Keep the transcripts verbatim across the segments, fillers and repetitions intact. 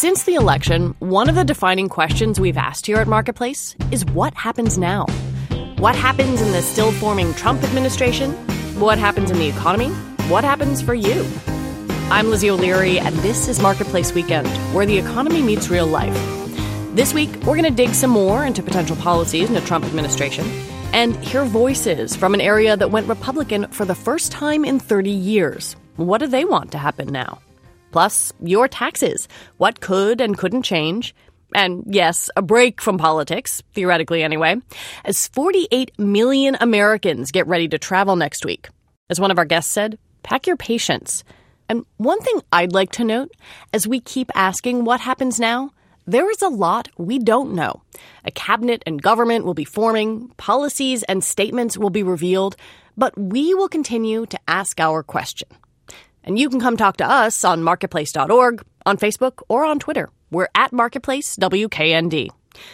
Since the election, one of the defining questions we've asked here at Marketplace is what happens now? What happens in the still-forming Trump administration? What happens in the economy? What happens for you? I'm Lizzie O'Leary, and this is Marketplace Weekend, where the economy meets real life. This week, we're going to dig some more into potential policies in the Trump administration and hear voices from an area that went Republican for the first time in thirty years. What do they want to happen now? Plus, your taxes. What could and couldn't change? And yes, a break from politics, theoretically anyway, as forty-eight million Americans get ready to travel next week. As one of our guests said, pack your patience. And one thing I'd like to note, as we keep asking what happens now, there is a lot we don't know. A cabinet and government will be forming, policies and statements will be revealed, but we will continue to ask our question. And you can come talk to us on marketplace dot org, on Facebook, or on Twitter. We're at Marketplace W K N D.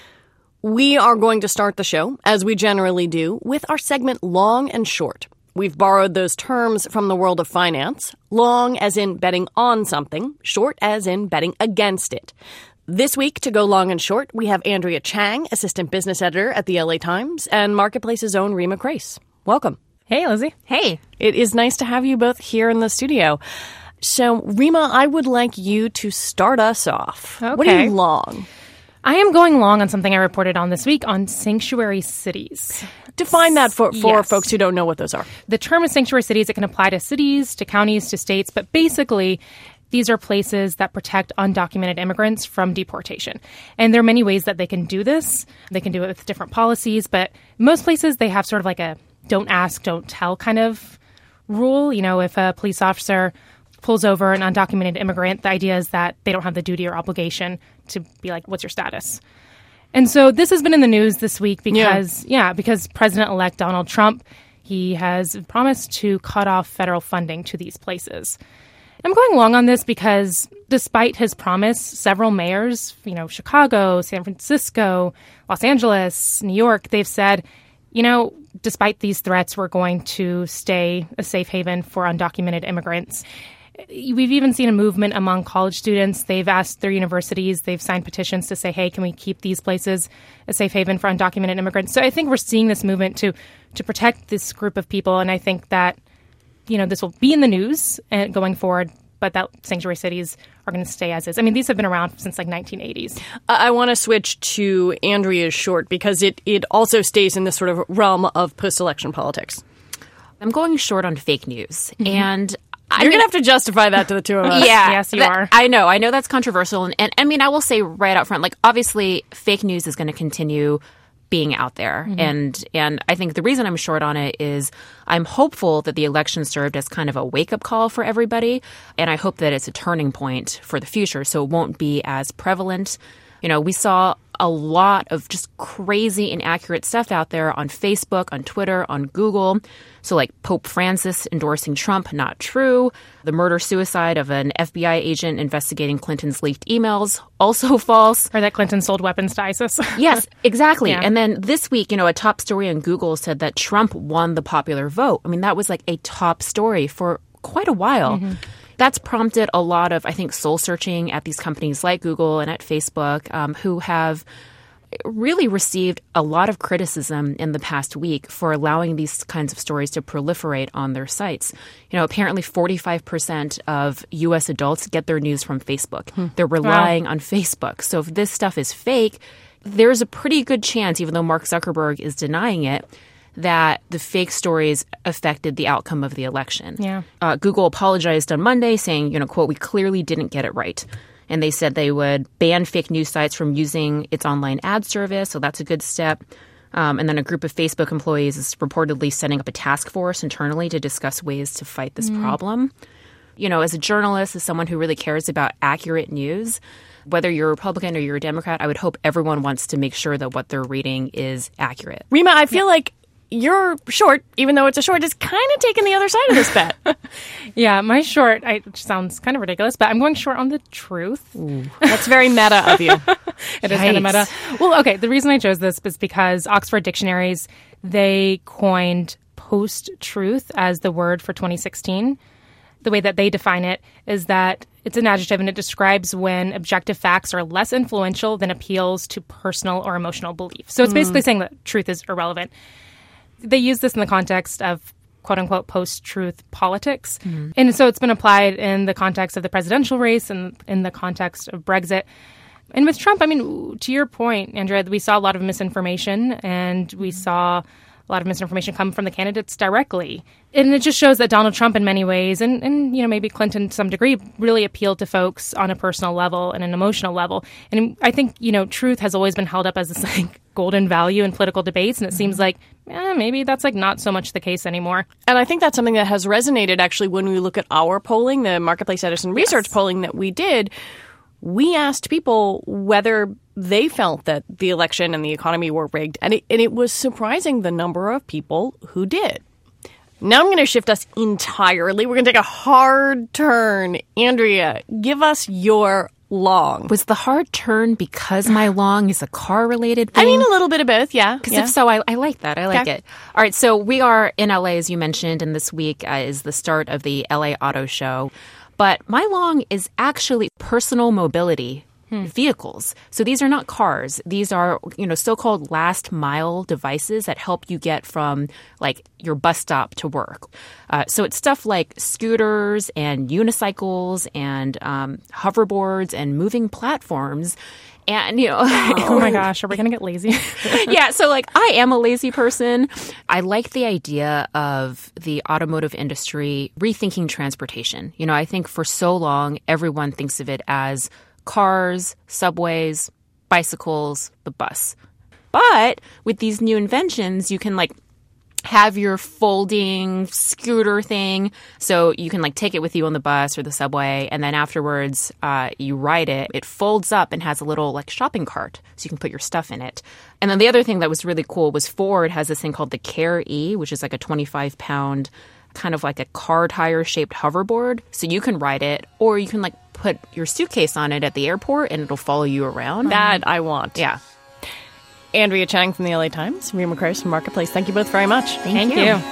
We are going to start the show, as we generally do, with our segment Long and Short. We've borrowed those terms from the world of finance, long as in betting on something, short as in betting against it. This week, to go long and short, we have Andrea Chang, assistant business editor at the L A Times, and Marketplace's own Rima Crace. Welcome. Hey, Lizzie. Hey. It is nice to have you both here in the studio. So, Rima, I would like you to start us off. Okay. What are you long? I am going long on something I reported on this week on sanctuary cities. Define that for, for Yes. folks who don't know what those are. The term is sanctuary cities. It can apply to cities, to counties, to states, but basically these are places that protect undocumented immigrants from deportation. And there are many ways that they can do this. They can do it with different policies, but most places they have sort of like a don't ask, don't tell kind of rule. You know, if a police officer pulls over an undocumented immigrant, the idea is that they don't have the duty or obligation to be like, what's your status? And so this has been in the news this week because, yeah, yeah because President-elect Donald Trump, he has promised to cut off federal funding to these places. I'm going long on this because despite his promise, several mayors, you know, Chicago, San Francisco, Los Angeles, New York, they've said, you know, despite these threats, we're going to stay a safe haven for undocumented immigrants. We've even seen a movement among college students. They've asked their universities, they've signed petitions to say, hey, can we keep these places a safe haven for undocumented immigrants? So I think we're seeing this movement to to protect this group of people. And I think that, you know, this will be in the news and going forward, but that sanctuary cities are going to stay as is. I mean, these have been around since like nineteen eighties. I want to switch to Andrea's short because it, it also stays in this sort of realm of post-election politics. I'm going short on fake news. Mm-hmm. And I You're mean, going to have to justify that to the two of us. Yeah. Yes, you that, are. I know. I know that's controversial. And, and I mean, I will say right out front, like, obviously, fake news is going to continue being out there. Mm-hmm. And and I think the reason I'm short on it is I'm hopeful that the election served as kind of a wake-up call for everybody. And I hope that it's a turning point for the future so it won't be as prevalent. You know, we saw a lot of just crazy inaccurate stuff out there on Facebook, on Twitter, on Google. So like Pope Francis endorsing Trump, not true. The murder-suicide of an F B I agent investigating Clinton's leaked emails, also false. Or that Clinton sold weapons to ISIS. Yes, exactly. Yeah. And then this week, you know, a top story on Google said that Trump won the popular vote. I mean, that was like a top story for quite a while. Mm-hmm. That's prompted a lot of, I think, soul searching at these companies like Google and at Facebook, um, who have really received a lot of criticism in the past week for allowing these kinds of stories to proliferate on their sites. You know, apparently forty-five percent of U S adults get their news from Facebook. Hmm. They're relying wow. on Facebook. So if this stuff is fake, there's a pretty good chance, even though Mark Zuckerberg is denying it, that the fake stories affected the outcome of the election. Yeah. Uh, Google apologized on Monday saying, you know, quote, we clearly didn't get it right. And they said they would ban fake news sites from using its online ad service. So that's a good step. Um, and then a group of Facebook employees is reportedly setting up a task force internally to discuss ways to fight this mm. problem. You know, as a journalist, as someone who really cares about accurate news, whether you're a Republican or you're a Democrat, I would hope everyone wants to make sure that what they're reading is accurate. Rima, I feel yeah. like your short, even though it's a short, is kind of taking the other side of this bet. Yeah, my short, I, which sounds kind of ridiculous, but I'm going short on the truth. Ooh, that's very meta of you. It is kind of meta. Well, okay, the reason I chose this is because Oxford Dictionaries, they coined post-truth as the word for twenty sixteen. The way that they define it is that It's an adjective, and it describes when objective facts are less influential than appeals to personal or emotional belief. So it's mm. basically saying that truth is irrelevant. They use this in the context of quote-unquote post-truth politics. Mm. And so it's been applied in the context of the presidential race and in the context of Brexit. And with Trump, I mean, to your point, Andrea, we saw a lot of misinformation, and we saw a lot of misinformation come from the candidates directly. And it just shows that Donald Trump in many ways, and, and you know, maybe Clinton to some degree, really appealed to folks on a personal level and an emotional level. And I think, you know, truth has always been held up as this like golden value in political debates. And it seems like eh, maybe that's like not so much the case anymore. And I think that's something that has resonated actually when we look at our polling, the Marketplace Edison research yes. polling that we did. We asked people whether they felt that the election and the economy were rigged, and it, and it was surprising the number of people who did. Now I'm going to shift us entirely. We're going to take a hard turn. Andrea, give us your long. Was the hard turn because my long is a car-related thing? I mean, a little bit of both, yeah. Because yeah. if so, I, I like that. I like okay. it. All right, so we are in L A, as you mentioned, and this week uh, is the start of the L A Auto Show. But my long is actually personal mobility hmm. vehicles. So these are not cars. These are, you know, so-called last mile devices that help you get from like your bus stop to work. Uh, so it's stuff like scooters and unicycles and um, hoverboards and moving platforms. And, you know, oh my gosh, are we going to get lazy? yeah. So like I am a lazy person. I like the idea of the automotive industry rethinking transportation. You know, I think for so long, everyone thinks of it as cars, subways, bicycles, the bus. But with these new inventions, you can like have your folding scooter thing. So you can like take it with you on the bus or the subway. And then afterwards, uh, you ride it. It folds up and has a little like shopping cart. So you can put your stuff in it. And then the other thing that was really cool was Ford has this thing called the Care E, which is like a twenty-five pound kind of like a car tire shaped hoverboard. So you can ride it, or you can like put your suitcase on it at the airport and it'll follow you around. That I want. Yeah. Andrea Chang from the L A Times, Reema Khrais from Marketplace. Thank you both very much. Thank, Thank you. you.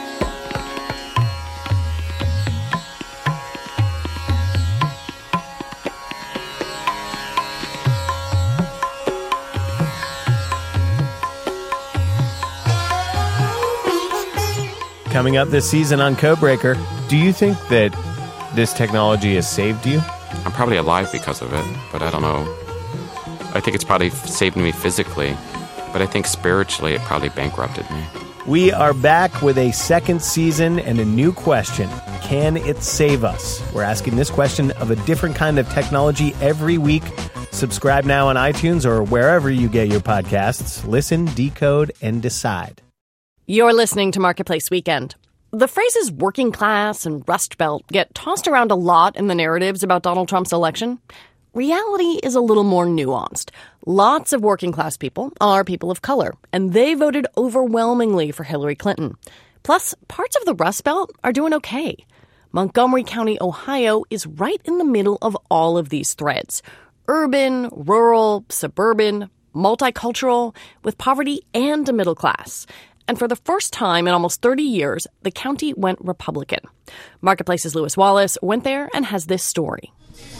Coming up this season on Codebreaker, do you think that this technology has saved you? I'm probably alive because of it, but I don't know. I think it's probably saved me physically. But I think spiritually, it probably bankrupted me. We are back with a second season and a new question. Can it save us? We're asking this question of a different kind of technology every week. Subscribe now on iTunes or wherever you get your podcasts. Listen, decode, and decide. You're listening to Marketplace Weekend. The phrases working class and Rust Belt get tossed around a lot in the narratives about Donald Trump's election. Reality is a little more nuanced. Lots of working class people are people of color, and they voted overwhelmingly for Hillary Clinton. Plus, parts of the Rust Belt are doing okay. Montgomery County, Ohio is right in the middle of all of these threads. Urban, rural, suburban, multicultural, with poverty and a middle class. And for the first time in almost thirty years, the county went Republican. Marketplace's Lewis Wallace went there and has this story.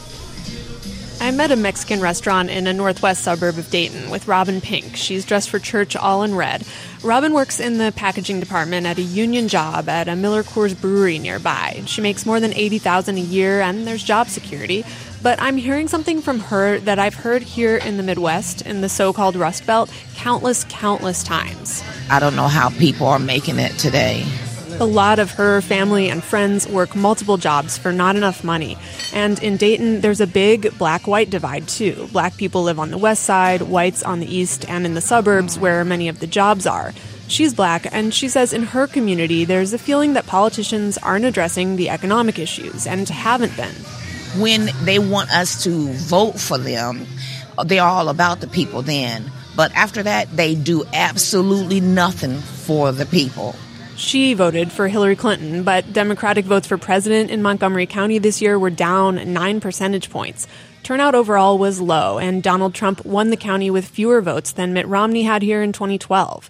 I met a Mexican restaurant in a northwest suburb of Dayton with Robin Pink. She's dressed for church all in red. Robin works in the packaging department at a union job at a Miller Coors brewery nearby. She makes more than eighty thousand dollars a year, and there's job security. But I'm hearing something from her that I've heard here in the Midwest, in the so-called Rust Belt, countless, countless times. I don't know how people are making it today. A lot of her family and friends work multiple jobs for not enough money. And in Dayton, there's a big black-white divide, too. Black people live on the west side, whites on the east, and in the suburbs where many of the jobs are. She's black, and she says in her community, there's a feeling that politicians aren't addressing the economic issues, and haven't been. When they want us to vote for them, they're all about the people then. But after that, they do absolutely nothing for the people. She voted for Hillary Clinton, but Democratic votes for president in Montgomery County this year were down nine percentage points. Turnout overall was low, and Donald Trump won the county with fewer votes than Mitt Romney had here in twenty twelve.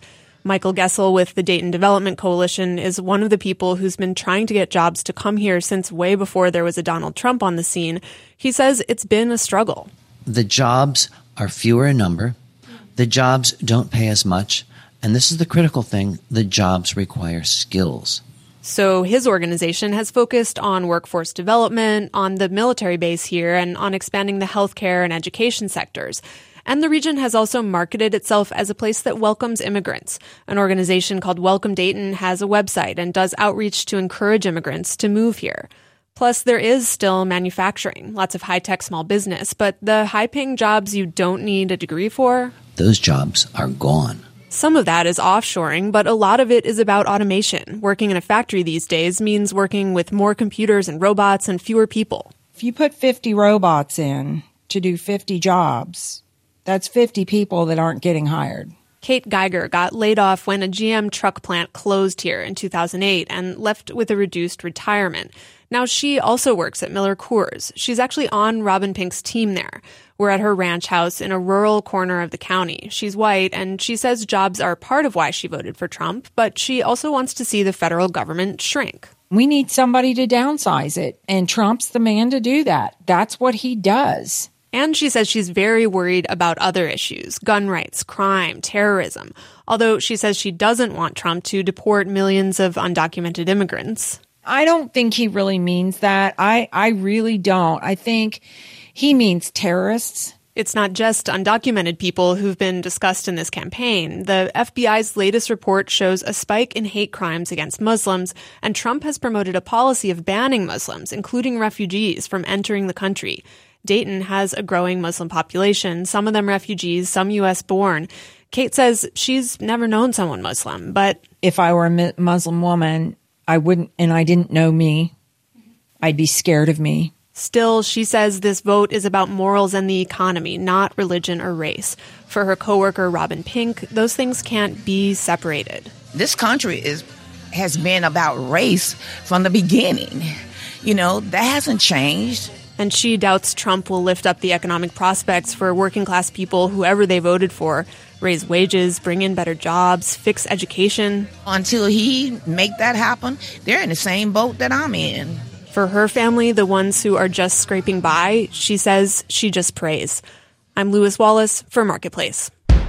Michael Gessel with the Dayton Development Coalition is one of the people who's been trying to get jobs to come here since way before there was a Donald Trump on the scene. He says it's been a struggle. The jobs are fewer in number. The jobs don't pay as much. And this is the critical thing. The jobs require skills. So his organization has focused on workforce development, on the military base here, and on expanding the healthcare and education sectors. And the region has also marketed itself as a place that welcomes immigrants. An organization called Welcome Dayton has a website and does outreach to encourage immigrants to move here. Plus, there is still manufacturing, lots of high-tech small business, but the high-paying jobs you don't need a degree for, those jobs are gone. Some of that is offshoring, but a lot of it is about automation. Working in a factory these days means working with more computers and robots and fewer people. If you put fifty robots in to do fifty jobs, that's fifty people that aren't getting hired. Kate Geiger got laid off when a G M truck plant closed here in two thousand eight and left with a reduced retirement. Now she also works at Miller Coors. She's actually on Robin Pink's team there. We're at her ranch house in a rural corner of the county. She's white, and she says jobs are part of why she voted for Trump, but she also wants to see the federal government shrink. We need somebody to downsize it, and Trump's the man to do that. That's what he does. And she says she's very worried about other issues, gun rights, crime, terrorism, although she says she doesn't want Trump to deport millions of undocumented immigrants. I don't think he really means that. I, I really don't. I think he means terrorists. It's not just undocumented people who've been discussed in this campaign. The F B I's latest report shows a spike in hate crimes against Muslims, and Trump has promoted a policy of banning Muslims, including refugees, from entering the country. Dayton has a growing Muslim population, some of them refugees, some U S born. Kate says she's never known someone Muslim, but if I were a Muslim woman, I wouldn't, and I didn't know me, I'd be scared of me. Still, she says this vote is about morals and the economy, not religion or race. For her coworker, Robin Pink, those things can't be separated. This country is has been about race from the beginning. You know, that hasn't changed. And she doubts Trump will lift up the economic prospects for working-class people, whoever they voted for, raise wages, bring in better jobs, fix education. Until he make that happen, they're in the same boat that I'm in. For her family, the ones who are just scraping by, she says she just prays. I'm Lewis Wallace for Marketplace.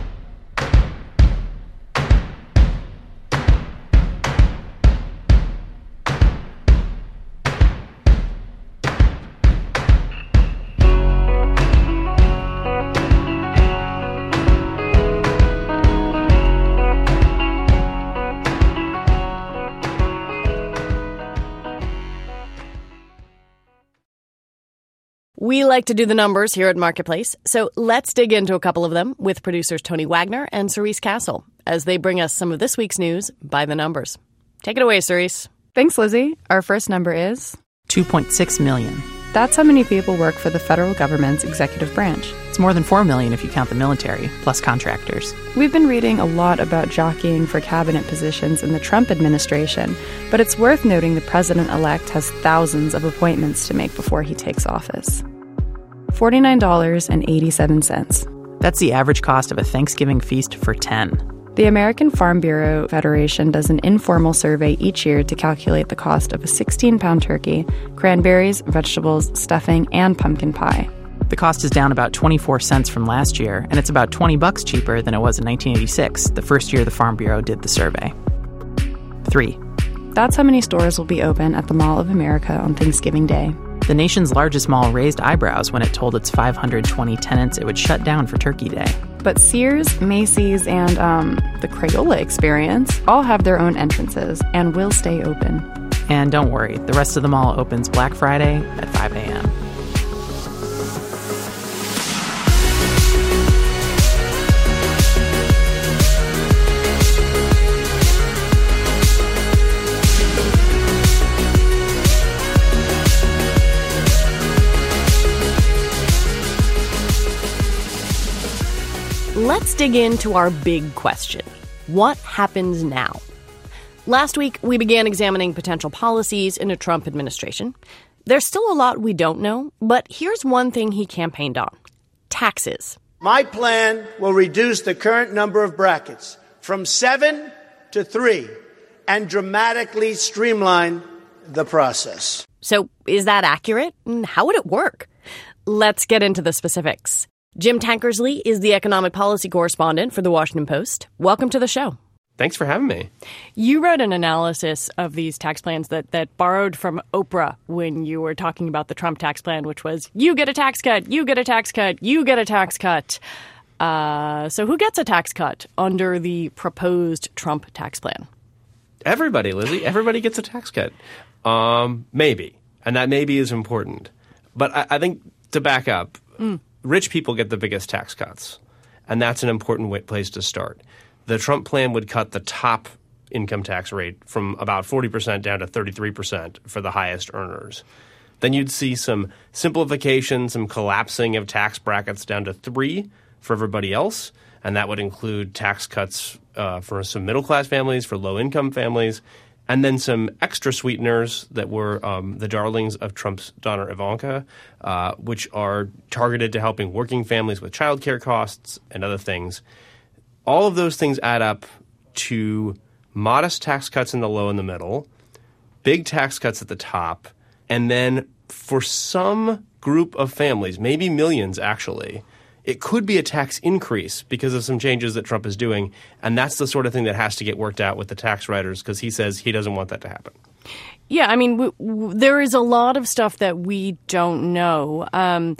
We like to do the numbers here at Marketplace, so let's dig into a couple of them with producers Tony Wagner and Cerise Castle as they bring us some of this week's news by the numbers. Take it away, Cerise. Thanks, Lizzie. Our first number is two point six million. That's how many people work for the federal government's executive branch. It's more than four million if you count the military, plus contractors. We've been reading a lot about jockeying for cabinet positions in the Trump administration, but it's worth noting the president-elect has thousands of appointments to make before he takes office. forty-nine dollars and eighty-seven cents. That's the average cost of a Thanksgiving feast for ten. The American Farm Bureau Federation does an informal survey each year to calculate the cost of a sixteen-pound turkey, cranberries, vegetables, stuffing, and pumpkin pie. The cost is down about twenty-four cents from last year, and it's about twenty bucks cheaper than it was in nineteen eighty-six, the first year the Farm Bureau did the survey. Three. That's how many stores will be open at the Mall of America on Thanksgiving Day. The nation's largest mall raised eyebrows when it told its five hundred twenty tenants it would shut down for Turkey Day. But Sears, Macy's, and um, the Crayola Experience all have their own entrances and will stay open. And don't worry, the rest of the mall opens Black Friday at five a.m. Let's dig into our big question. What happens now? Last week, we began examining potential policies in a Trump administration. There's still a lot we don't know, but here's one thing he campaigned on. Taxes. My plan will reduce the current number of brackets from seven to three and dramatically streamline the process. So is that accurate? And how would it work? Let's get into the specifics. Jim Tankersley is the economic policy correspondent for The Washington Post. Welcome to the show. Thanks for having me. You wrote an analysis of these tax plans that, that borrowed from Oprah when you were talking about the Trump tax plan, which was, you get a tax cut, you get a tax cut, you get a tax cut. Uh, so who gets a tax cut under the proposed Trump tax plan? Everybody, Lizzie. Everybody gets a tax cut. Um, maybe. And that maybe is important. But I, I think to back up, mm. rich people get the biggest tax cuts. And that's an important way, place to start. The Trump plan would cut the top income tax rate from about forty percent down to thirty-three percent for the highest earners. Then you'd see some simplification, some collapsing of tax brackets down to three for everybody else. And that would include tax cuts uh, for some middle-class families, for low-income families, and then some extra sweeteners that were um, the darlings of Trump's daughter Ivanka, uh, which are targeted to helping working families with childcare costs and other things. All of those things add up to modest tax cuts in the low and the middle, big tax cuts at the top, and then for some group of families, maybe millions actually, it could be a tax increase because of some changes that Trump is doing, and that's the sort of thing that has to get worked out with the tax writers because he says he doesn't want that to happen. Yeah, I mean, w- w- there is a lot of stuff that we don't know. Um,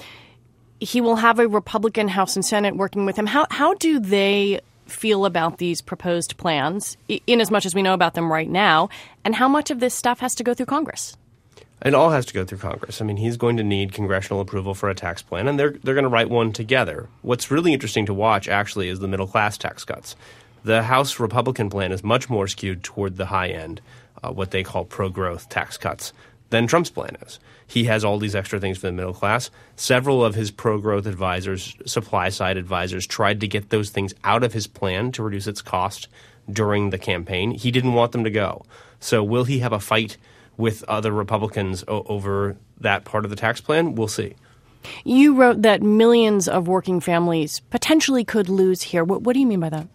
he will have a Republican House and Senate working with him. How how do they feel about these proposed plans, in as much as we know about them right now, and how much of this stuff has to go through Congress? It all has to go through Congress. I mean, he's going to need congressional approval for a tax plan, and they're they're going to write one together. What's really interesting to watch, actually, is the middle-class tax cuts. The House Republican plan is much more skewed toward the high end, uh, what they call pro-growth tax cuts, than Trump's plan is. He has all these extra things for the middle class. Several of his pro-growth advisors, supply-side advisors, tried to get those things out of his plan to reduce its cost during the campaign. He didn't want them to go. So will he have a fight with other Republicans o- over that part of the tax plan? We'll see. You wrote that millions of working families potentially could lose here. What, what do you mean by that?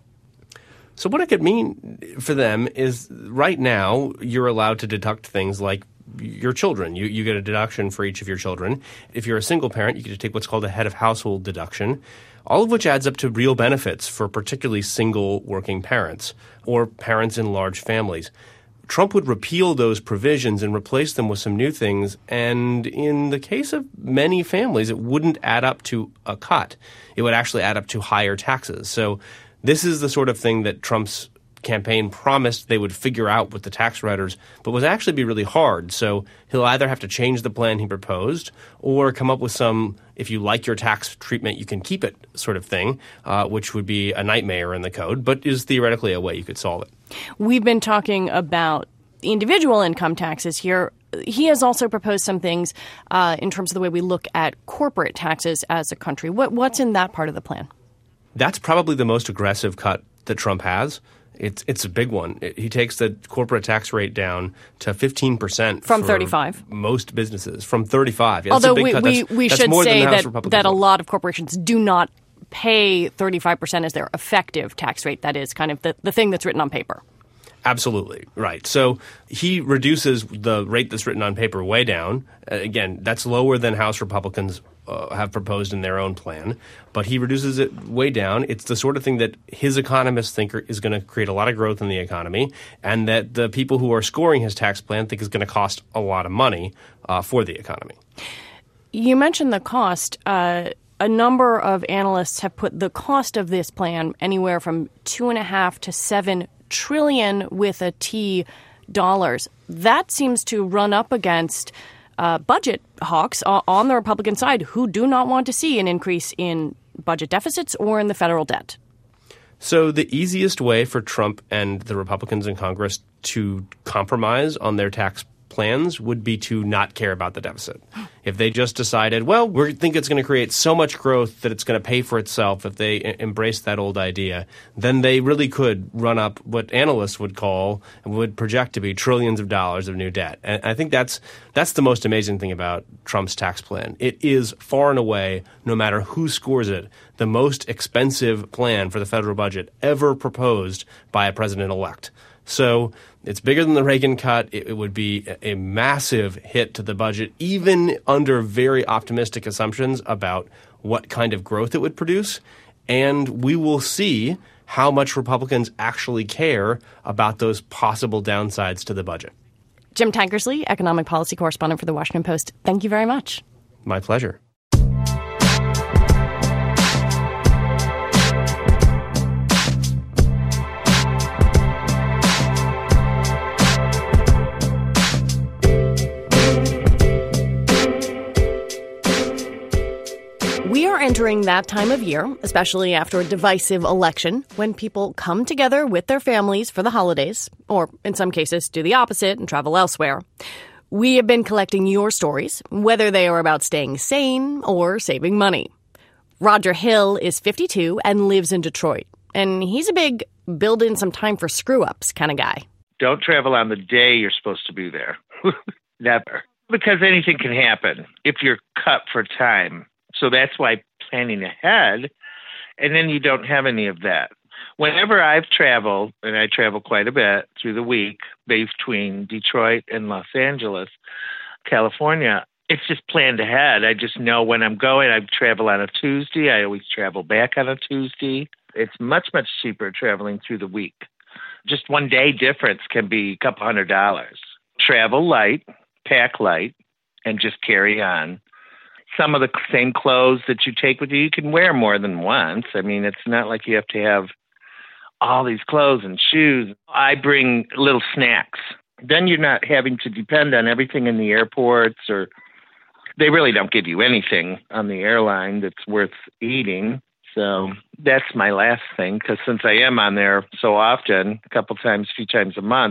So what it could mean for them is right now you're allowed to deduct things like your children. You, you get a deduction for each of your children. If you're a single parent, you get to take what's called a head of household deduction, all of which adds up to real benefits for particularly single working parents or parents in large families. Trump would repeal those provisions and replace them with some new things. And in the case of many families, it wouldn't add up to a cut. It would actually add up to higher taxes. So this is the sort of thing that Trump's campaign promised they would figure out with the tax writers, but was actually be really hard. So he'll either have to change the plan he proposed or come up with some, if you like your tax treatment, you can keep it sort of thing, uh, which would be a nightmare in the code, but is theoretically a way you could solve it. We've been talking about individual income taxes here. He has also proposed some things uh, in terms of the way we look at corporate taxes as a country. What, what's in that part of the plan? That's probably the most aggressive cut that Trump has. It's it's a big one. It, he takes the corporate tax rate down to fifteen percent from thirty-five. Most businesses from thirty-five. Yeah, Although that's a big we cut. we, That's, we that's should more say than the House that Republicans that a want. lot of corporations do not pay thirty-five percent as their effective tax rate. That is kind of the, the thing that's written on paper. Absolutely. Right. So he reduces the rate that's written on paper way down. Uh, again, that's lower than House Republicans uh, have proposed in their own plan. But he reduces it way down. It's the sort of thing that his economists think are, is going to create a lot of growth in the economy, and that the people who are scoring his tax plan think is going to cost a lot of money uh, for the economy. You mentioned the cost. Uh, a number of analysts have put the cost of this plan anywhere from two and a half to seven trillion with a T dollars. That seems to run up against uh, budget hawks on the Republican side who do not want to see an increase in budget deficits or in the federal debt. So the easiest way for Trump and the Republicans in Congress to compromise on their tax plans would be to not care about the deficit. If they just decided, well, we think it's going to create so much growth that it's going to pay for itself, if they e- embrace that old idea, then they really could run up what analysts would call and would project to be trillions of dollars of new debt. And I think that's that's the most amazing thing about Trump's tax plan. It is far and away, no matter who scores it, the most expensive plan for the federal budget ever proposed by a president-elect. So it's bigger than the Reagan cut. It, it would be a, a massive hit to the budget, even under very optimistic assumptions about what kind of growth it would produce. And we will see how much Republicans actually care about those possible downsides to the budget. Jim Tankersley, economic policy correspondent for The Washington Post, thank you very much. My pleasure. We are entering that time of year, especially after a divisive election, when people come together with their families for the holidays, or in some cases do the opposite and travel elsewhere. We have been collecting your stories, whether they are about staying sane or saving money. Roger Hill is fifty-two and lives in Detroit, and he's a big build in some time for screw-ups kind of guy. Don't travel on the day you're supposed to be there. Never. Because anything can happen if you're cut for time. So that's why planning ahead, and then you don't have any of that. Whenever I've traveled, and I travel quite a bit through the week between Detroit and Los Angeles, California, it's just planned ahead. I just know when I'm going. I travel on a Tuesday. I always travel back on a Tuesday. It's much, much cheaper traveling through the week. Just one day difference can be a couple hundred dollars. Travel light, pack light, and just carry on. Some of the same clothes that you take with you, you can wear more than once. I mean, it's not like you have to have all these clothes and shoes. I bring little snacks. Then you're not having to depend on everything in the airports, or they really don't give you anything on the airline that's worth eating. So that's my last thing, because since I am on there so often, a couple times, a few times a month,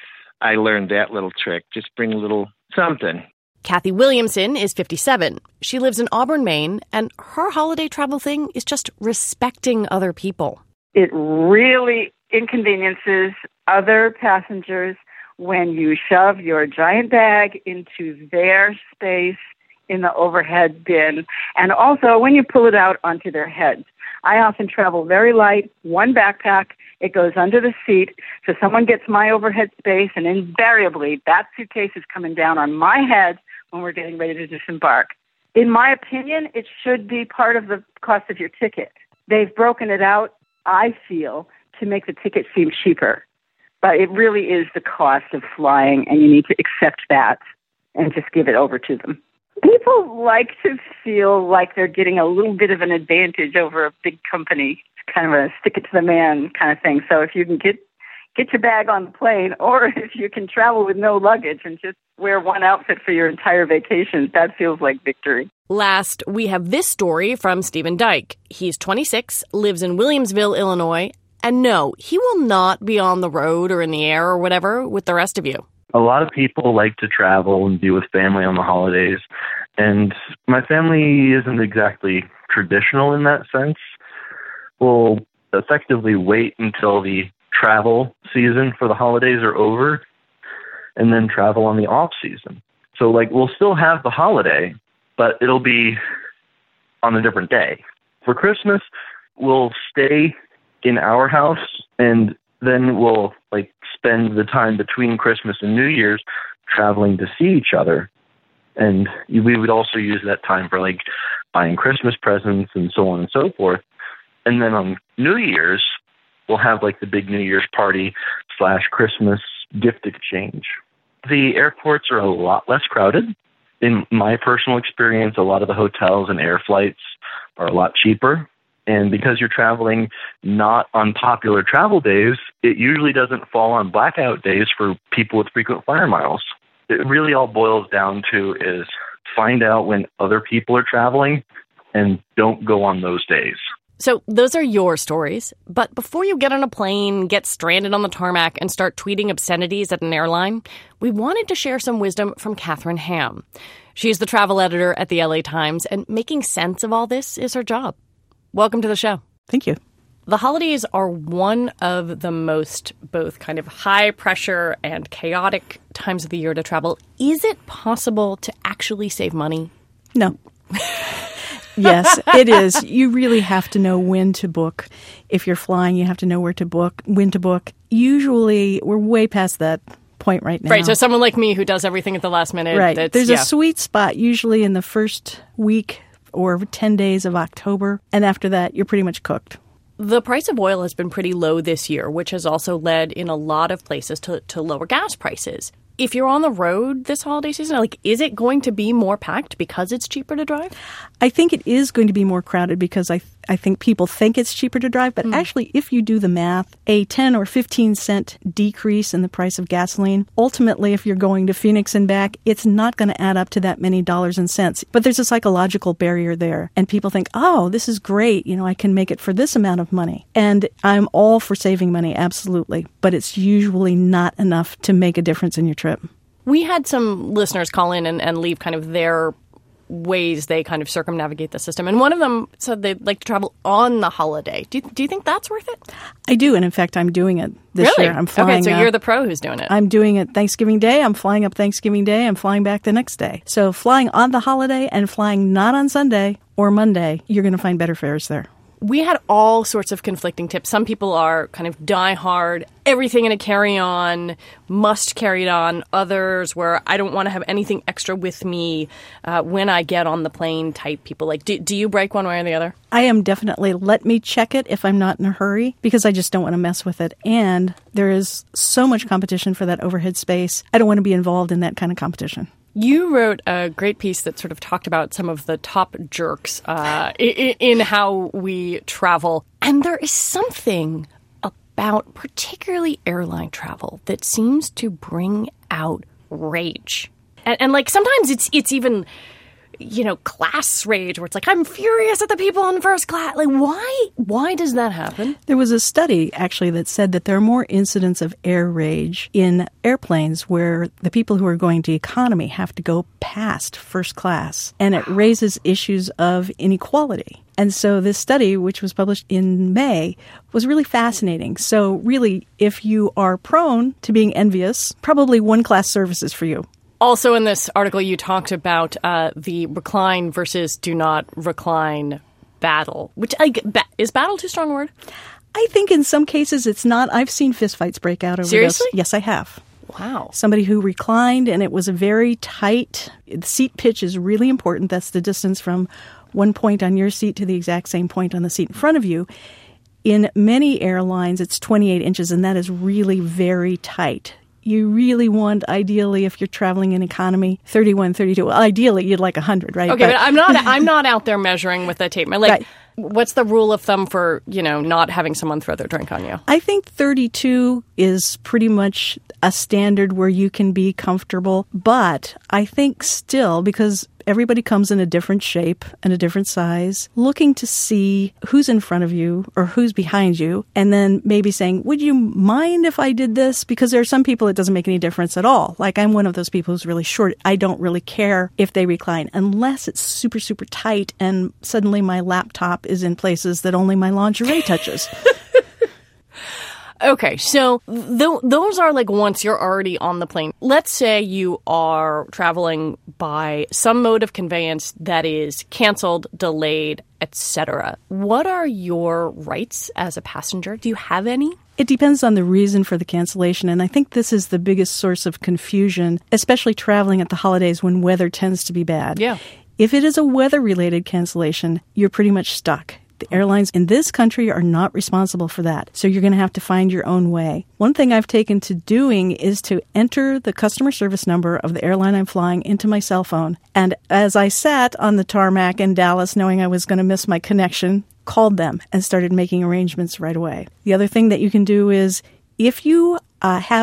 I learned that little trick. Just bring a little something. Kathy Williamson is fifty-seven. She lives in Auburn, Maine, and her holiday travel thing is just respecting other people. It really inconveniences other passengers when you shove your giant bag into their space in the overhead bin, and also when you pull it out onto their heads. I often travel very light, one backpack. It goes under the seat, so someone gets my overhead space, and invariably that suitcase is coming down on my head when we're getting ready to disembark. In my opinion, it should be part of the cost of your ticket. They've broken it out, I feel, to make the ticket seem cheaper. But it really is the cost of flying, and you need to accept that and just give it over to them. People like to feel like they're getting a little bit of an advantage over a big company. It's kind of a stick it to the man kind of thing. So if you can get get your bag on the plane, or if you can travel with no luggage and just wear one outfit for your entire vacation, that feels like victory. Last, we have this story from Stephen Dyke. He's twenty-six, lives in Williamsville, Illinois, and no, he will not be on the road or in the air or whatever with the rest of you. A lot of people like to travel and be with family on the holidays, and my family isn't exactly traditional in that sense. We'll effectively wait until the travel season for the holidays are over and then travel on the off season. So like we'll still have the holiday, but it'll be on a different day. For Christmas, we'll stay in our house, and then we'll like spend the time between Christmas and New Year's traveling to see each other. And we would also use that time for like buying Christmas presents and so on and so forth. And then on New Year's, we'll have like the big New Year's party slash Christmas gift exchange. The airports are a lot less crowded. In my personal experience, a lot of the hotels and air flights are a lot cheaper. And because you're traveling not on popular travel days, it usually doesn't fall on blackout days for people with frequent flyer miles. It really all boils down to is find out when other people are traveling and don't go on those days. So those are your stories. But before you get on a plane, get stranded on the tarmac, and start tweeting obscenities at an airline, we wanted to share some wisdom from Catherine Ham. She's the travel editor at the L A Times, and making sense of all this is her job. Welcome to the show. Thank you. The holidays are one of the most both kind of high pressure and chaotic times of the year to travel. Is it possible to actually save money? No. Yes, it is. You really have to know when to book. If you're flying, you have to know where to book, when to book. Usually, we're way past that point right now. Right, so someone like me who does everything at the last minute. Right. There's yeah. a sweet spot usually in the first week or ten days of October, and after that, you're pretty much cooked. The price of oil has been pretty low this year, which has also led in a lot of places to, to lower gas prices. If you're on the road this holiday season, like, is it going to be more packed because it's cheaper to drive? I think it is going to be more crowded because I th- I think people think it's cheaper to drive. But mm. actually, if you do the math, a ten or fifteen cent decrease in the price of gasoline, ultimately, if you're going to Phoenix and back, it's not going to add up to that many dollars and cents. But there's a psychological barrier there. And people think, oh, this is great. You know, I can make it for this amount of money. And I'm all for saving money, absolutely. But it's usually not enough to make a difference in your trip. We had some listeners call in and, and leave kind of their ways they kind of circumnavigate the system. And one of them said they'd like to travel on the holiday. Do you, do you think that's worth it? I do. And in fact, I'm doing it this really? year. I'm flying. Okay, so uh, you're the pro who's doing it. I'm doing it Thanksgiving Day. I'm flying up Thanksgiving Day. I'm flying back the next day. So flying on the holiday and flying not on Sunday or Monday, you're going to find better fares there. We had all sorts of conflicting tips. Some people are kind of die-hard, everything in a carry-on, must carry it on. Others where I don't want to have anything extra with me uh, when I get on the plane type people. Like, do, do you break one way or the other? I am definitely let me check it if I'm not in a hurry because I just don't want to mess with it. And there is so much competition for that overhead space. I don't want to be involved in that kind of competition. You wrote a great piece that sort of talked about some of the top jerks uh, in, in how we travel. And there is something about particularly airline travel that seems to bring out rage. And, and like sometimes it's it's even, you know, class rage where it's like, I'm furious at the people in first class. Like, why? Why does that happen? There was a study, actually, that said that there are more incidents of air rage in airplanes where the people who are going to economy have to go past first class. And it raises issues of inequality. And so this study, which was published in May, was really fascinating. So really, if you are prone to being envious, probably one-class service is for you. Also in this article, you talked about uh, the recline versus do not recline battle, which I, ba- is battle too strong a word? I think in some cases it's not. I've seen fistfights break out over Seriously? this. Yes, I have. Wow. Somebody who reclined and it was a very tight, the seat pitch is really important. That's the distance from one point on your seat to the exact same point on the seat in front of you. In many airlines, it's twenty-eight inches, and that is really very tight. You really want, ideally, if you're traveling in economy, thirty-one, thirty-two. Well, ideally, you'd like one hundred, right? Okay, but, but I'm not I'm not out there measuring with a tape. Like, right. What's the rule of thumb for, you know, not having someone throw their drink on you? I think thirty-two is pretty much a standard where you can be comfortable. But I think still, because everybody comes in a different shape and a different size, looking to see who's in front of you or who's behind you, and then maybe saying, would you mind if I did this? Because there are some people it doesn't make any difference at all. Like, I'm one of those people who's really short. I don't really care if they recline unless it's super, super tight and suddenly my laptop is in places that only my lingerie touches. Okay, so th- those are like once you're already on the plane. Let's say you are traveling by some mode of conveyance that is canceled, delayed, et cetera. What are your rights as a passenger? Do you have any? It depends on the reason for the cancellation, and I think this is the biggest source of confusion, especially traveling at the holidays when weather tends to be bad. Yeah. If it is a weather-related cancellation, you're pretty much stuck. The airlines in this country are not responsible for that, so you're going to have to find your own way. One thing I've taken to doing is to enter the customer service number of the airline I'm flying into my cell phone. And as I sat on the tarmac in Dallas knowing I was going to miss my connection, called them and started making arrangements right away. The other thing that you can do is if you uh, have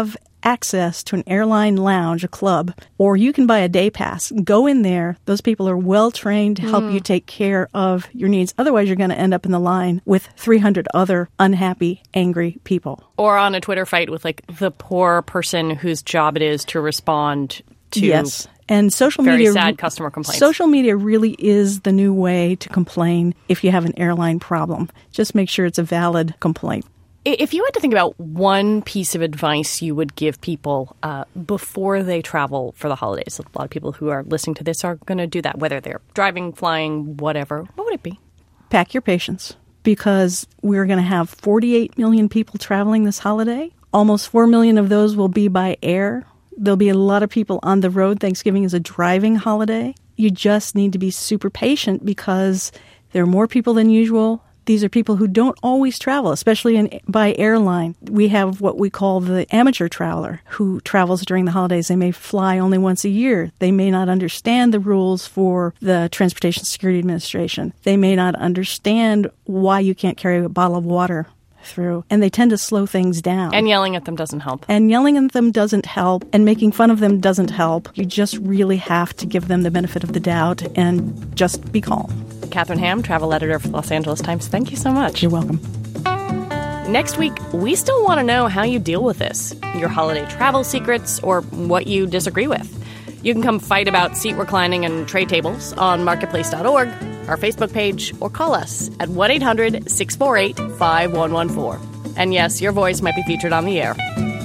access to an airline lounge, a club, or you can buy a day pass. Go in there. Those people are well trained to help Mm. you take care of your needs. Otherwise, you're going to end up in the line with three hundred other unhappy, angry people. Or on a Twitter fight with like the poor person whose job it is to respond to Yes. And social very media sad customer complaints. Social media really is the new way to complain if you have an airline problem. Just make sure it's a valid complaint. If you had to think about one piece of advice you would give people uh, before they travel for the holidays, a lot of people who are listening to this are going to do that, whether they're driving, flying, whatever, what would it be? Pack your patience, because we're going to have forty-eight million people traveling this holiday. Almost four million of those will be by air. There'll be a lot of people on the road. Thanksgiving is a driving holiday. You just need to be super patient because there are more people than usual. These are people who don't always travel, especially in, by airline. We have what we call the amateur traveler who travels during the holidays. They may fly only once a year. They may not understand the rules for the Transportation Security Administration. They may not understand why you can't carry a bottle of water through, and they tend to slow things down. And yelling at them doesn't help. And yelling at them doesn't help, and making fun of them doesn't help. You just really have to give them the benefit of the doubt and just be calm. Kathryn Ham, travel editor for the Los Angeles Times, thank you so much. You're welcome. Next week, we still want to know how you deal with this, your holiday travel secrets, or what you disagree with. You can come fight about seat reclining and tray tables on marketplace dot org, our Facebook page, or call us at one eight hundred six four eight five one one four. And yes, your voice might be featured on the air.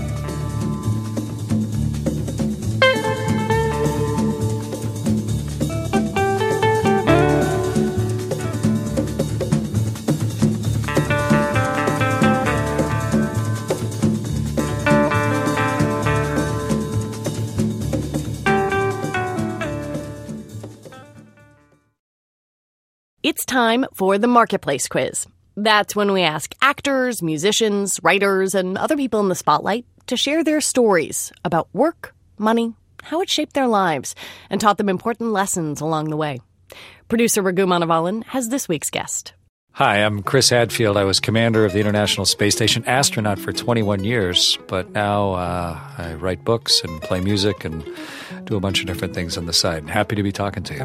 It's time for the Marketplace Quiz. That's when we ask actors, musicians, writers, and other people in the spotlight to share their stories about work, money, how it shaped their lives, and taught them important lessons along the way. Producer Raghu Manavalan has this week's guest. Hi, I'm Chris Hadfield. I was commander of the International Space Station, astronaut for twenty-one years, but now uh, I write books and play music and do a bunch of different things on the side. Happy to be talking to you.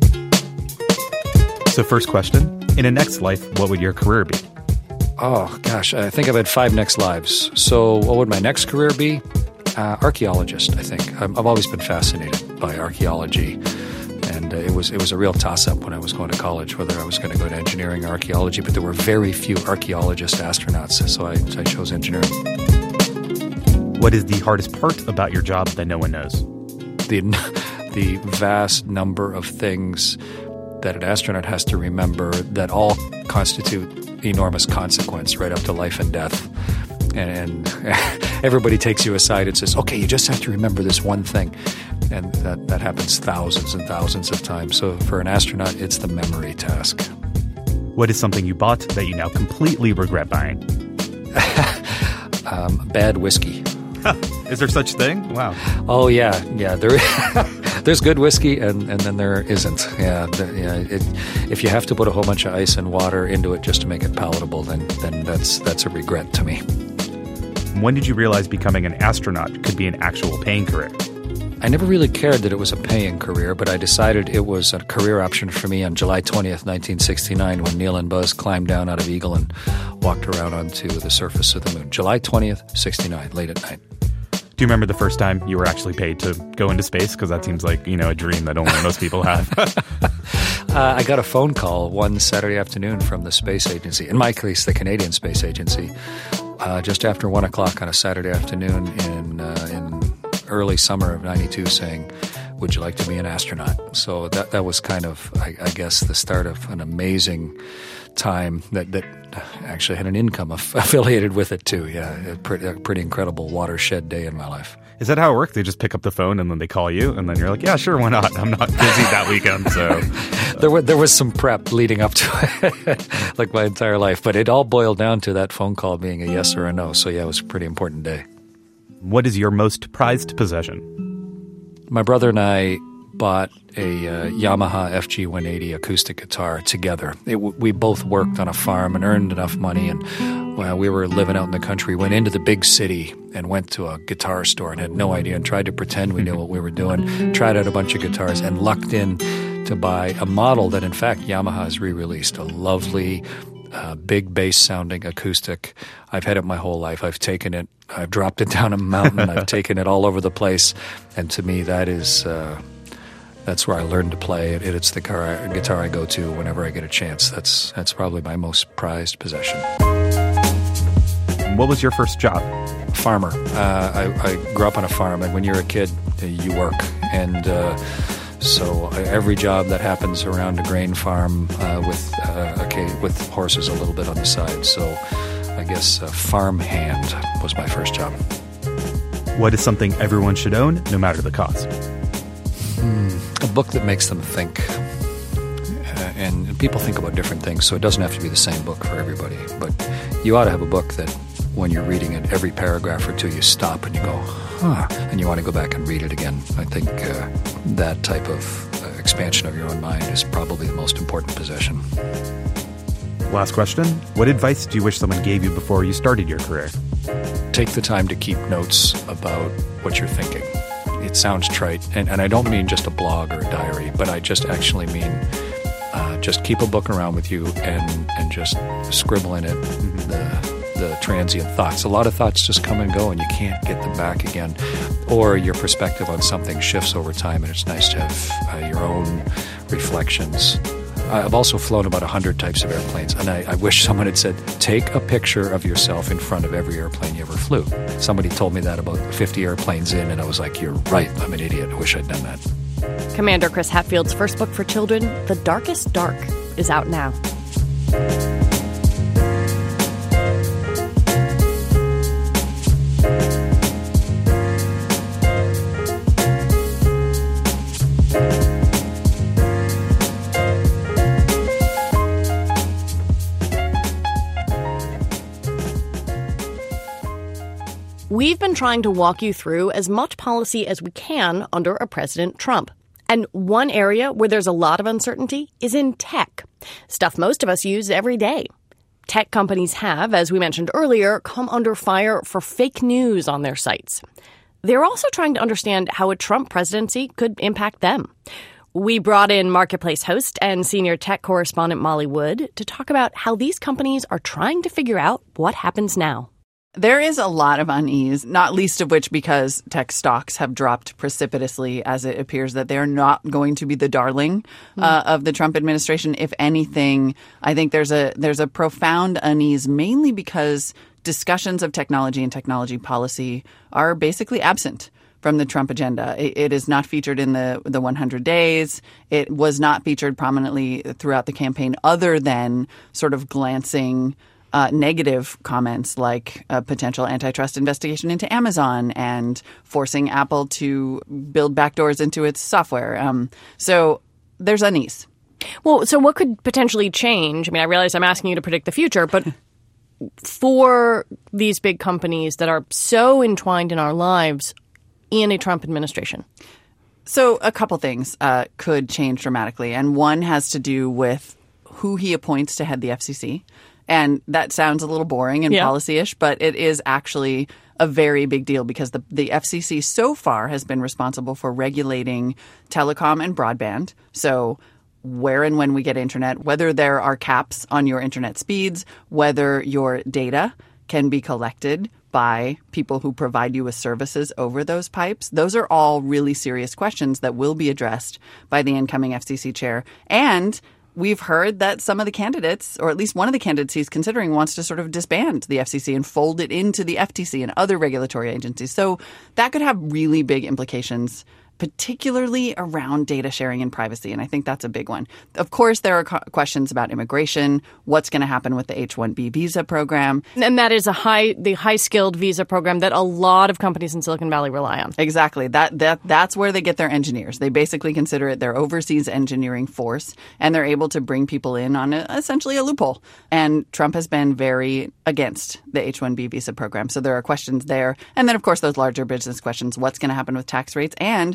So first question, in a next life, what would your career be? Oh, gosh, I think I've had five next lives. So what would my next career be? Uh, archaeologist, I think. I'm, I've always been fascinated by archaeology. And uh, it was it was a real toss-up when I was going to college, whether I was going to go to engineering or archaeology. But there were very few archaeologist astronauts, so I, I chose engineering. What is the hardest part about your job that no one knows? The, the vast number of things that an astronaut has to remember that all constitute enormous consequence right up to life and death. And, and everybody takes you aside and says, okay, you just have to remember this one thing. And that, that happens thousands and thousands of times. So for an astronaut, it's the memory task. What is something you bought that you now completely regret buying? um, bad whiskey. Is there such thing? Wow. Oh, yeah. Yeah, there there's good whiskey, and, and then there isn't. Yeah, the, yeah it, if you have to put a whole bunch of ice and water into it just to make it palatable, then, then that's that's a regret to me. When did you realize becoming an astronaut could be an actual paying career? I never really cared that it was a paying career, but I decided it was a career option for me on July twentieth, nineteen sixty-nine, when Neil and Buzz climbed down out of Eagle and walked around onto the surface of the moon. July twentieth, sixty-nine, late at night. Do you remember the first time you were actually paid to go into space? Because that seems like, you know, a dream that only most people have. uh, I got a phone call one Saturday afternoon from the space agency, in my case, the Canadian Space Agency, uh, just after one o'clock on a Saturday afternoon in uh, in early summer of ninety-two, saying, would you like to be an astronaut? So that that was kind of, I, I guess, the start of an amazing time that, that actually had an income aff- affiliated with it, too. Yeah, a pretty, a pretty incredible watershed day in my life. Is that how it works? They just pick up the phone and then they call you, and then you're like, yeah, sure, why not? I'm not busy that weekend, so... there, was, there was some prep leading up to it, like my entire life, but it all boiled down to that phone call being a yes or a no. So, yeah, it was a pretty important day. What is your most prized possession? My brother and I bought a uh, Yamaha F G one eighty acoustic guitar together. It, we both worked on a farm and earned enough money, and while we were living out in the country, went into the big city and went to a guitar store and had no idea and tried to pretend we knew what we were doing, tried out a bunch of guitars and lucked in to buy a model that, in fact, Yamaha has re-released, a lovely, uh, big bass-sounding acoustic. I've had it my whole life. I've taken it. I've dropped it down a mountain. I've taken it all over the place. And to me, that is... Uh, That's where I learned to play. It, it's the car I, guitar I go to whenever I get a chance. That's that's probably my most prized possession. What was your first job? Farmer. Uh, I, I grew up on a farm, and when you're a kid, you work. And uh, so every job that happens around a grain farm uh, with uh, okay, with horses a little bit on the side. So I guess uh, farm hand was my first job. What is something everyone should own, no matter the cost? Hmm, a book that makes them think. Uh, and people think about different things, so it doesn't have to be the same book for everybody. But you ought to have a book that when you're reading it, every paragraph or two, you stop and you go, huh, and you want to go back and read it again. I think uh, that type of uh, expansion of your own mind is probably the most important possession. Last question. What advice do you wish someone gave you before you started your career? Take the time to keep notes about what you're thinking. It sounds trite, and, and I don't mean just a blog or a diary, but I just actually mean uh, just keep a book around with you and, and just scribble in it the the transient thoughts. A lot of thoughts just come and go, and you can't get them back again. Or your perspective on something shifts over time, and it's nice to have uh, your own reflections. I've also flown about one hundred types of airplanes, and I, I wish someone had said, take a picture of yourself in front of every airplane you ever flew. Somebody told me that about fifty airplanes in, and I was like, you're right, I'm an idiot. I wish I'd done that. Commander Chris Hadfield's first book for children, The Darkest Dark, is out now. We've been trying to walk you through as much policy as we can under a President Trump. And one area where there's a lot of uncertainty is in tech, stuff most of us use every day. Tech companies have, as we mentioned earlier, come under fire for fake news on their sites. They're also trying to understand how a Trump presidency could impact them. We brought in Marketplace host and senior tech correspondent Molly Wood to talk about how these companies are trying to figure out what happens now. There is a lot of unease, not least of which because tech stocks have dropped precipitously as it appears that they're not going to be the darling uh, of the Trump administration. If anything, I think there's a there's a profound unease, mainly because discussions of technology and technology policy are basically absent from the Trump agenda. It, it is not featured in the the one hundred days. It was not featured prominently throughout the campaign other than sort of glancing Uh, negative comments like a potential antitrust investigation into Amazon and forcing Apple to build backdoors into its software. Um, so there's unease. Well, so what could potentially change? I mean, I realize I'm asking you to predict the future, but for these big companies that are so entwined in our lives in a Trump administration? So a couple things uh, could change dramatically. And one has to do with who he appoints to head the F C C. And that sounds a little boring and yeah. policy-ish, but it is actually a very big deal because the, the F C C so far has been responsible for regulating telecom and broadband. So where and when we get internet, whether there are caps on your internet speeds, whether your data can be collected by people who provide you with services over those pipes. Those are all really serious questions that will be addressed by the incoming F C C chair. And we've heard that some of the candidates, or at least one of the candidates he's considering, wants to sort of disband the F C C and fold it into the F T C and other regulatory agencies. So that could have really big implications, particularly around data sharing and privacy. And I think that's a big one. Of course, there are co- questions about immigration, what's going to happen with the H one B visa program. And that is a high, the high-skilled visa program that a lot of companies in Silicon Valley rely on. Exactly. That that That's where they get their engineers. They basically consider it their overseas engineering force, and they're able to bring people in on a, essentially a loophole. And Trump has been very against the H one B visa program. So there are questions there. And then, of course, those larger business questions. What's going to happen with tax rates? And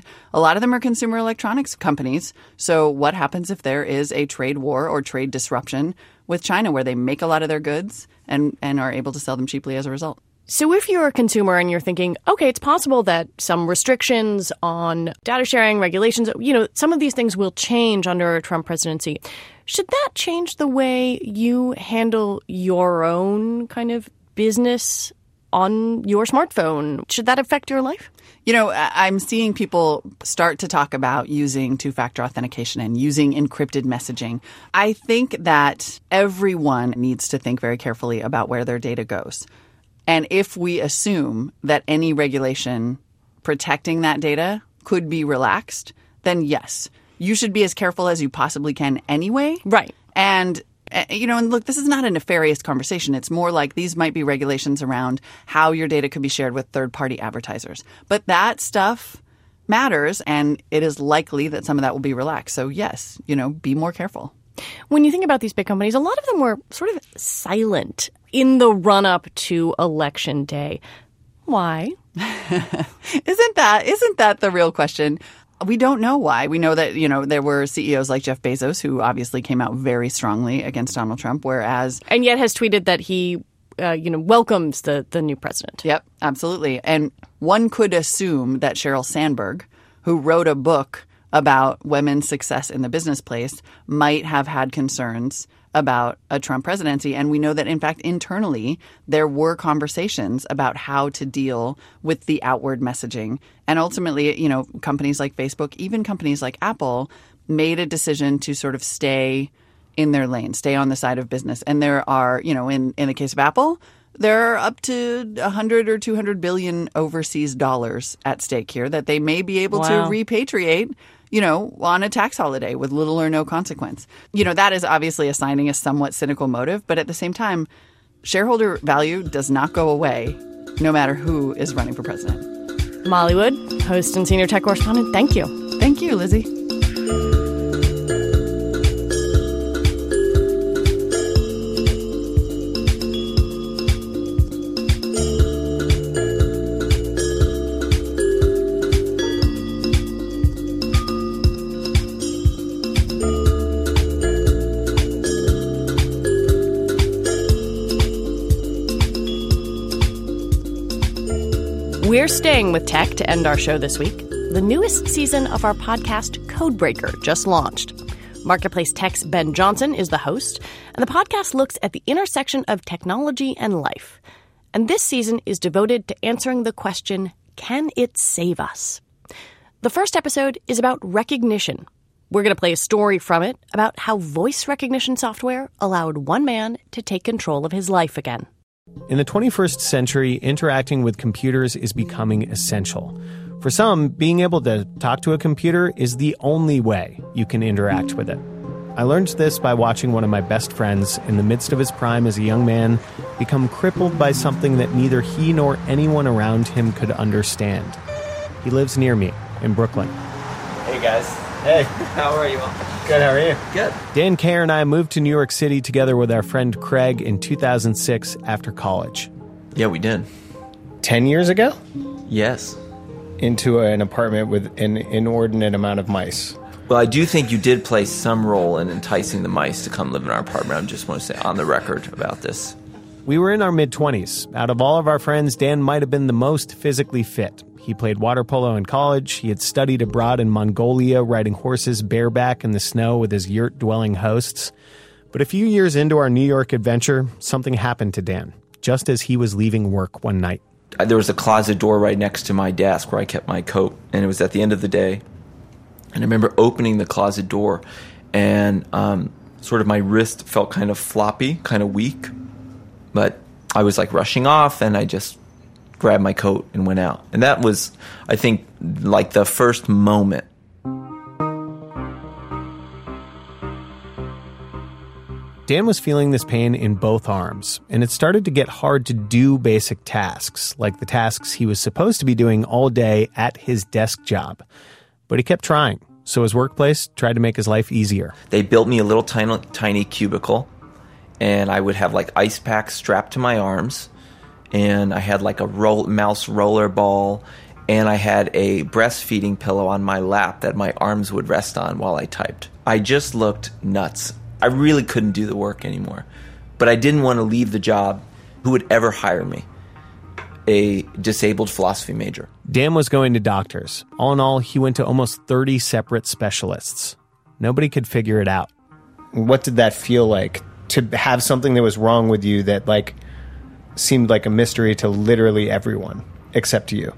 A lot of them are consumer electronics companies. So what happens if there is a trade war or trade disruption with China where they make a lot of their goods and, and are able to sell them cheaply as a result? So if you're a consumer and you're thinking, okay, it's possible that some restrictions on data sharing, regulations, you know, some of these things will change under a Trump presidency. Should that change the way you handle your own kind of business on your smartphone? Should that affect your life? You know, I'm seeing people start to talk about using two-factor authentication and using encrypted messaging. I think that everyone needs to think very carefully about where their data goes. And if we assume that any regulation protecting that data could be relaxed, then yes, you should be as careful as you possibly can anyway. Right. And, you know, and look, this is not a nefarious conversation. It's more like these might be regulations around how your data could be shared with third-party advertisers. But that stuff matters, and it is likely that some of that will be relaxed. So, yes, you know, be more careful. When you think about these big companies, a lot of them were sort of silent in the run-up to Election Day. Why? Isn't that isn't that the real question? We don't know why. We know that, you know, there were C E Os like Jeff Bezos who obviously came out very strongly against Donald Trump, whereas... And yet has tweeted that he, uh, you know, welcomes the, the new president. Yep, absolutely. And one could assume that Sheryl Sandberg, who wrote a book about women's success in the business place, might have had concerns about a Trump presidency. And we know that, in fact, internally, there were conversations about how to deal with the outward messaging. And ultimately, you know, companies like Facebook, even companies like Apple, made a decision to sort of stay in their lane, stay on the side of business. And there are, you know, in, in the case of Apple, there are up to one hundred or two hundred billion overseas dollars at stake here that they may be able Wow. to repatriate, you know, on a tax holiday with little or no consequence. You know, that is obviously assigning a somewhat cynical motive, but at the same time, shareholder value does not go away no matter who is running for president. Molly Wood, host and senior tech correspondent, thank you. Thank you, Lizzie. We're staying with tech to end our show this week. The newest season of our podcast, Codebreaker, just launched. Marketplace Tech's Ben Johnson is the host, and the podcast looks at the intersection of technology and life. And this season is devoted to answering the question, can it save us? The first episode is about recognition. We're going to play a story from it about how voice recognition software allowed one man to take control of his life again. In the twenty-first century, interacting with computers is becoming essential. For some, being able to talk to a computer is the only way you can interact with it. I learned this by watching one of my best friends, in the midst of his prime as a young man, become crippled by something that neither he nor anyone around him could understand. He lives near me in Brooklyn. Hey, guys. Hey. How are you all? Good, how are you? Good. Dan Kerr and I moved to New York City together with our friend Craig in two thousand six after college. Yeah, we did. Ten years ago? Yes. Into an apartment with an inordinate amount of mice. Well, I do think you did play some role in enticing the mice to come live in our apartment. I just want to say on the record about this. We were in our mid-twenties. Out of all of our friends, Dan might have been the most physically fit. He played water polo in college. He had studied abroad in Mongolia, riding horses bareback in the snow with his yurt-dwelling hosts. But a few years into our New York adventure, something happened to Dan, just as he was leaving work one night. There was a closet door right next to my desk where I kept my coat, and it was at the end of the day. And I remember opening the closet door, and um, sort of my wrist felt kind of floppy, kind of weak. But I was like rushing off, and I just grabbed my coat and went out. And that was, I think, like the first moment. Dan was feeling this pain in both arms, and it started to get hard to do basic tasks, like the tasks he was supposed to be doing all day at his desk job. But he kept trying, so his workplace tried to make his life easier. They built me a little tiny, tiny cubicle, and I would have like ice packs strapped to my arms, and I had like a roll, mouse roller ball, and I had a breastfeeding pillow on my lap that my arms would rest on while I typed. I just looked nuts. I really couldn't do the work anymore. But I didn't want to leave the job. Who would ever hire me? A disabled philosophy major. Dan was going to doctors. All in all, he went to almost thirty separate specialists. Nobody could figure it out. What did that feel like, to have something that was wrong with you that like seemed like a mystery to literally everyone except you?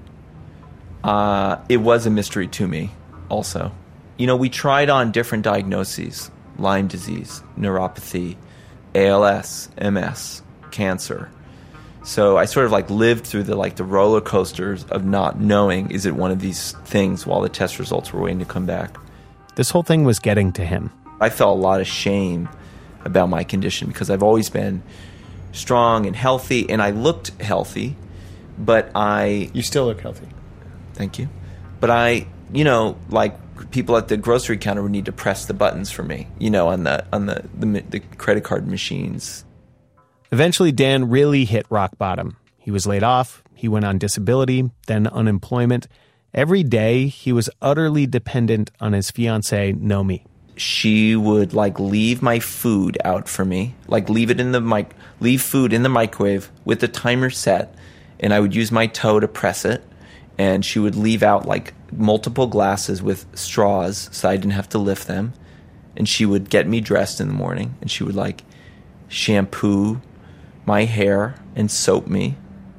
Uh, it was a mystery to me also. You know, we tried on different diagnoses: Lyme disease, neuropathy, A L S, M S, cancer. So I sort of like lived through the like the roller coasters of not knowing, is it one of these things, while the test results were waiting to come back. This whole thing was getting to him. I felt a lot of shame about my condition because I've always been strong and healthy, and I looked healthy, but I... You still look healthy. Thank you. But I, you know, like people at the grocery counter would need to press the buttons for me, you know, on the on the, the, the credit card machines. Eventually, Dan really hit rock bottom. He was laid off, he went on disability, then unemployment. Every day, he was utterly dependent on his fiancée, Nomi. She would, like, leave my food out for me, like, leave it in the mic, leave food in the microwave with the timer set, and I would use my toe to press it, and she would leave out, like, multiple glasses with straws so I didn't have to lift them, and she would get me dressed in the morning, and she would, like, shampoo my hair and soap me,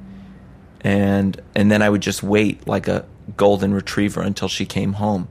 and and then I would just wait like a golden retriever until she came home.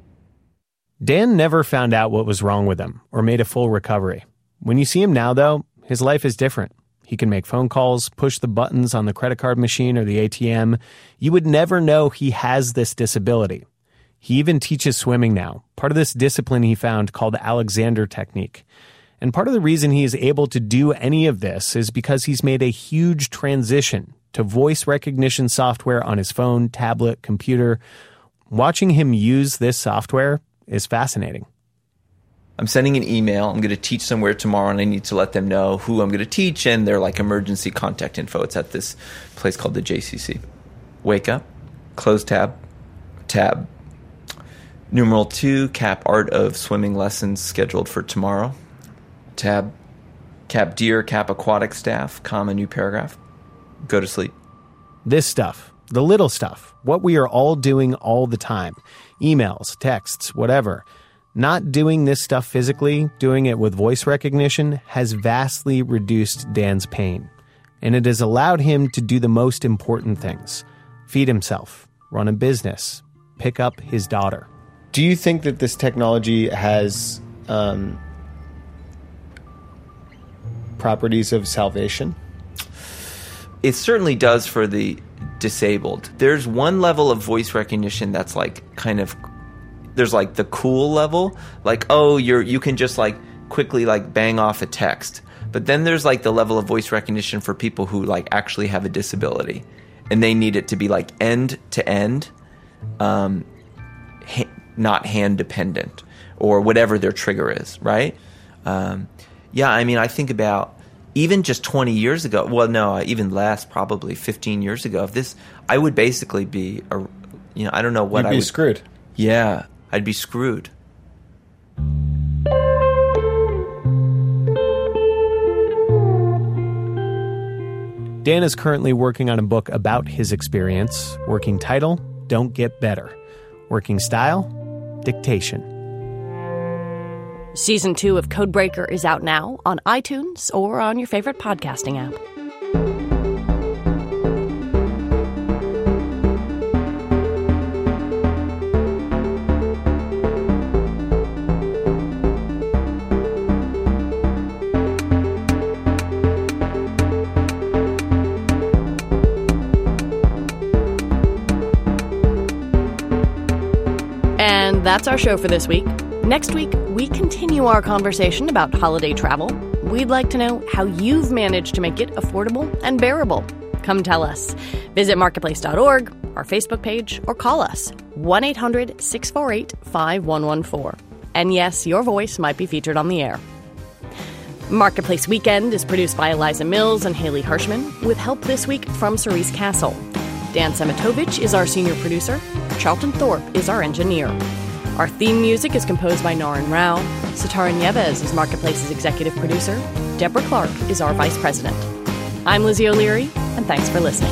Dan never found out what was wrong with him or made a full recovery. When you see him now, though, his life is different. He can make phone calls, push the buttons on the credit card machine or the A T M. You would never know he has this disability. He even teaches swimming now, part of this discipline he found called the Alexander Technique. And part of the reason he is able to do any of this is because he's made a huge transition to voice recognition software on his phone, tablet, computer. Watching him use this software is fascinating. I'm sending an email. I'm going to teach somewhere tomorrow, and I need to let them know who I'm going to teach and their like emergency contact info. It's at this place called the J C C. Wake up, close tab, tab. Numeral two, cap art of swimming lessons scheduled for tomorrow. Tab, cap deer, cap aquatic staff, comma, new paragraph. Go to sleep. This stuff, the little stuff, what we are all doing all the time. Emails, texts, whatever. Not doing this stuff physically, doing it with voice recognition, has vastly reduced Dan's pain. And it has allowed him to do the most important things. Feed himself, run a business, pick up his daughter. Do you think that this technology has um, properties of salvation? It certainly does for the disabled. There's one level of voice recognition that's like kind of, there's like the cool level, like, oh, you're you can just like quickly like bang off a text. But then there's like the level of voice recognition for people who like actually have a disability, and they need it to be like end to end, um, ha- not hand dependent, or whatever their trigger is, right? Um, yeah, I mean, I think about even just twenty years ago, well, no, even less, probably fifteen years ago, if this, I would basically be, a, you know, I don't know what You'd I be would. screwed. Yeah, I'd be screwed. Dan is currently working on a book about his experience. Working title, Don't Get Better. Working style, dictation. Season two of Codebreaker is out now on iTunes or on your favorite podcasting app. And that's our show for this week. Next week, we continue our conversation about holiday travel. We'd like to know how you've managed to make it affordable and bearable. Come tell us. Visit marketplace dot org, our Facebook page, or call us one eight hundred six four eight five one one four. And yes, your voice might be featured on the air. Marketplace Weekend is produced by Eliza Mills and Haley Hirschman, with help this week from Cerise Castle. Dan Semitovich is our senior producer. Charlton Thorpe is our engineer. Our theme music is composed by Naren Rao. Sitara Nieves is Marketplace's executive producer. Deborah Clark is our vice president. I'm Lizzie O'Leary, and thanks for listening.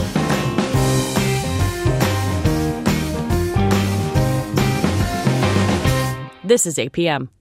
This is A P M.